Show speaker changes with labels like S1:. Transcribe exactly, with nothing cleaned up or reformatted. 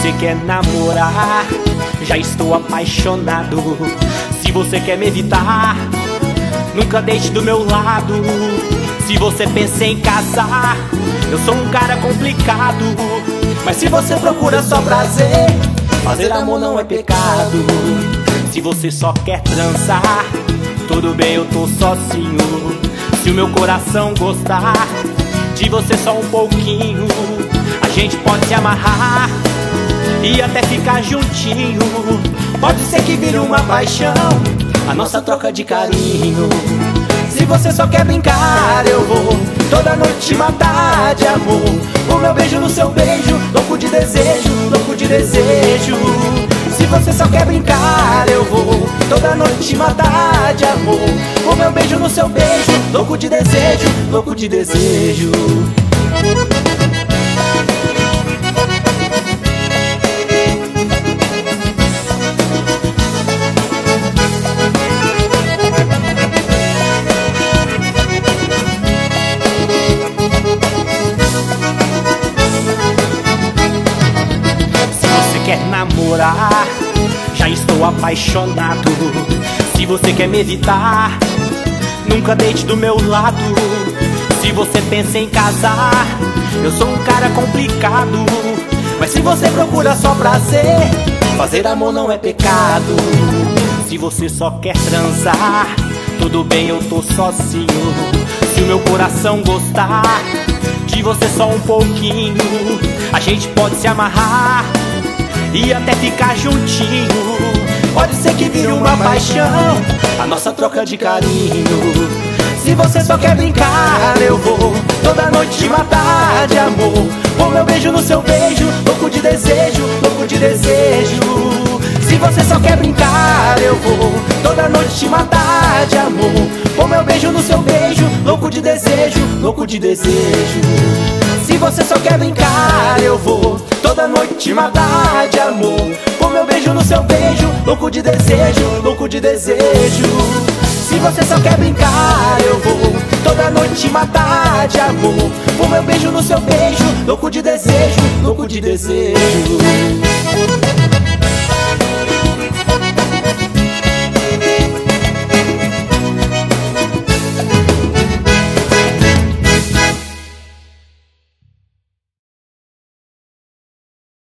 S1: você quer namorar, já estou apaixonado. Se você quer me evitar, nunca deixe do meu lado. Se você pensa em casar, eu sou um cara complicado. Mas se você procura só prazer, fazer amor não é pecado. Se você só quer transar, tudo bem, eu tô sozinho. Se o meu coração gostar de você só um pouquinho, a gente pode se amarrar e até ficar juntinho. Pode ser que vire uma paixão, a nossa troca de carinho. Se você só quer brincar, eu vou toda noite te matar de amor. O meu beijo no seu beijo, louco de desejo, louco de desejo. Se você só quer brincar, eu vou toda noite te matar de amor. O meu beijo no seu beijo, louco de desejo, louco de desejo. Quer namorar, já estou apaixonado. Se você quer me evitar, nunca deite do meu lado. Se você pensa em casar, eu sou um cara complicado. Mas se você procura só prazer, fazer amor não é pecado. Se você só quer transar, tudo bem, eu tô sozinho. Se o meu coração gostar de você só um pouquinho, a gente pode se amarrar e até ficar juntinho. Pode ser que vire uma paixão, a nossa troca de carinho. Se você só quer brincar, eu vou toda noite te matar de amor. O meu beijo no seu beijo, louco de desejo, louco de desejo. Se você só quer brincar, eu vou toda noite te matar de amor. O meu beijo no seu beijo, louco de desejo, louco de desejo. Se você só quer brincar, eu vou toda noite te matar de amor. O meu beijo no seu beijo, louco de desejo, louco de desejo. Se você só quer brincar, eu vou toda noite te matar de amor. O meu beijo no seu beijo, louco de desejo, louco de desejo.